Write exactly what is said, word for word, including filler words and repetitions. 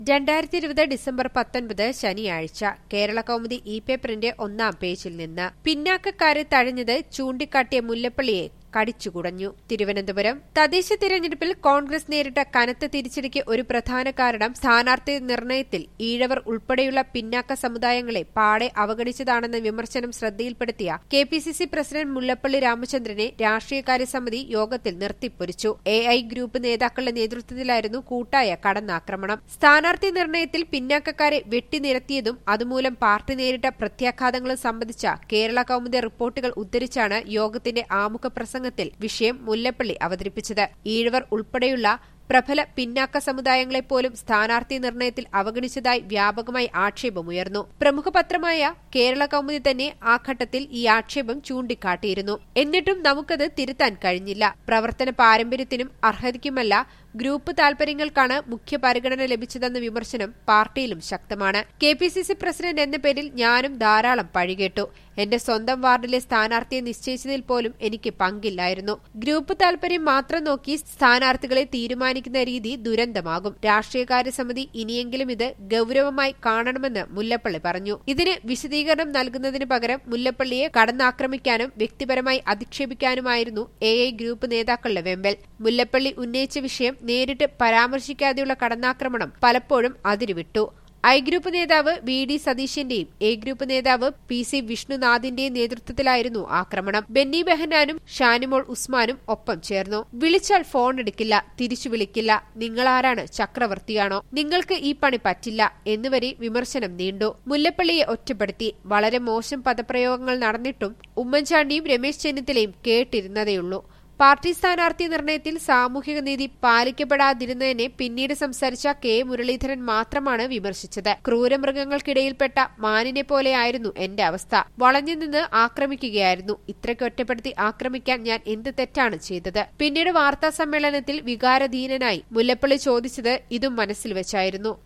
രണ്ടായിരത്തി ഇരുപത് ഡിസംബർ പത്തൊൻപത് ശനിയാഴ്ച കേരള കൗമുദി ഇ പേപ്പറിന്റെ ഒന്നാം പേജിൽ നിന്ന് പിന്നാക്കക്കാരെ തഴഞ്ഞത് ചൂണ്ടിക്കാട്ടിയ മുല്ലപ്പള്ളിയെ കടിച്ചുകുടഞ്ഞു. തിരുവനന്തപുരം തദ്ദേശ തിരഞ്ഞെടുപ്പിൽ കോൺഗ്രസ് നേരിട്ട കനത്ത തിരിച്ചടിക്ക് ഒരു പ്രധാന കാരണം സ്ഥാനാർത്ഥി നിർണയത്തിൽ ഈഴവർ ഉൾപ്പെടെയുള്ള പിന്നാക്ക സമുദായങ്ങളെ പാടെ അവഗണിച്ചതാണെന്ന വിമർശനം ശ്രദ്ധയിൽപ്പെടുത്തിയ K P C C president Mullappally രാമചന്ദ്രനെ രാഷ്ട്രീയകാര്യ സമിതി യോഗത്തിൽ നിർത്തിപ്പൊരിച്ചു. എ ഐ ഗ്രൂപ്പ് നേതാക്കളുടെ നേതൃത്വത്തിലായിരുന്നു കൂട്ടായ കടന്നാക്രമണം. സ്ഥാനാർത്ഥി നിർണയത്തിൽ പിന്നാക്കക്കാരെ വെട്ടിനിരത്തിയതും അതുമൂലം പാർട്ടി നേരിട്ട പ്രത്യാഘാതങ്ങളും സംബന്ധിച്ച കേരള കൗമുദി റിപ്പോർട്ടുകൾ ഉദ്ധരിച്ചാണ് യോഗത്തിന്റെ ആമുഖ പ്രസംഗത്തിൽ വിഷയം മുല്ലപ്പള്ളി അവതരിപ്പിച്ചത്. ഈഴവർ ഉൾപ്പെടെയുള്ള പ്രബല പിന്നാക്ക സമുദായങ്ങളെപ്പോലും സ്ഥാനാർത്ഥി നിർണയത്തിൽ അവഗണിച്ചതായി വ്യാപകമായി ആക്ഷേപമുയർന്നു. പ്രമുഖ പത്രമായ കേരള കൗമുദി തന്നെ ആ ഘട്ടത്തിൽ ഈ ആക്ഷേപം ചൂണ്ടിക്കാട്ടിയിരുന്നു. എന്നിട്ടും നമുക്കത് തിരുത്താൻ കഴിഞ്ഞില്ല. പ്രവർത്തന പാരമ്പര്യത്തിനും അർഹതയ്ക്കുമല്ല ഗ്രൂപ്പ് താൽപര്യങ്ങൾക്കാണ് മുഖ്യ പരിഗണന ലഭിച്ചതെന്ന വിമർശനം പാർട്ടിയിലും ശക്തമാണ്. K P C C president എന്ന പേരിൽ ഞാനും ധാരാളം പഴികേട്ടു. എന്റെ സ്വന്തം വാർഡിലെ സ്ഥാനാർത്ഥിയെ നിശ്ചയിച്ചതിൽ പോലും എനിക്ക് പങ്കില്ലായിരുന്നു. ഗ്രൂപ്പ് താൽപര്യം മാത്രം നോക്കി സ്ഥാനാർത്ഥികളെ തീരുമാനിക്കുന്ന രീതി ദുരന്തമാകും. രാഷ്ട്രീയകാര്യ സമിതി ഇനിയെങ്കിലും ഇത് ഗൌരവമായി കാണണമെന്ന് മുല്ലപ്പള്ളി പറഞ്ഞു. ഇതിന് വിശദീകരണം നൽകുന്നതിന് പകരം മുല്ലപ്പള്ളിയെ കടന്നാക്രമിക്കാനും വ്യക്തിപരമായി അധിക്ഷേപിക്കാനുമായിരുന്നു എ ഐ ഗ്രൂപ്പ് നേതാക്കളുടെ വെമ്പൽ. മുല്ലപ്പള്ളി ഉന്നയിച്ച വിഷയം നേരിട്ട് പരാമർശിക്കാതെയുള്ള കടന്നാക്രമണം പലപ്പോഴും അതിരുവിട്ടു. ഐ ഗ്രൂപ്പ് നേതാവ് വി ഡി സതീശന്റെയും എ ഗ്രൂപ്പ് നേതാവ് പി സി വിഷ്ണുനാഥിന്റെയും നേതൃത്വത്തിലായിരുന്നു ആക്രമണം. ബെന്നി ബെഹനാനും ഷാനിമോൾ ഉസ്മാനും ഒപ്പം ചേർന്നു. വിളിച്ചാൽ ഫോൺ എടുക്കില്ല, തിരിച്ചു വിളിക്കില്ല, നിങ്ങളാരാണ്, ചക്രവർത്തിയാണോ, നിങ്ങൾക്ക് ഈ പണി പറ്റില്ല എന്നുവരെ വിമർശനം നീണ്ടു. മുല്ലപ്പള്ളിയെ ഒറ്റപ്പെടുത്തി. വളരെ മോശം പദപ്രയോഗങ്ങൾ നടന്നിട്ടും ഉമ്മൻചാണ്ടിയും രമേശ് ചെന്നിത്തലയും കേട്ടിരുന്നതേയുള്ളൂ. പാർട്ടി സ്ഥാനാർത്ഥി നിർണയത്തിൽ സാമൂഹിക നീതി പാലിക്കപ്പെടാതിരുന്നതിനെ പിന്നീട് സംസാരിച്ച കെ മുരളീധരൻ മാത്രമാണ് വിമർശിച്ചത്. ക്രൂരമൃഗങ്ങൾക്കിടയിൽപ്പെട്ട മാനിനെ പോലെയായിരുന്നു എന്റെ അവസ്ഥ. വളഞ്ഞുനിന്ന് ആക്രമിക്കുകയായിരുന്നു. ഇത്രയ്ക്ക് ഒറ്റപ്പെടുത്തി ആക്രമിക്കാൻ ഞാൻ എന്ത് തെറ്റാണ് ചെയ്തത്? പിന്നീട് വാർത്താ സമ്മേളനത്തിൽ വികാരധീനനായി മുല്ലപ്പള്ളി ചോദിച്ചത് ഇതും മനസ്സിൽ വെച്ചായിരുന്നു.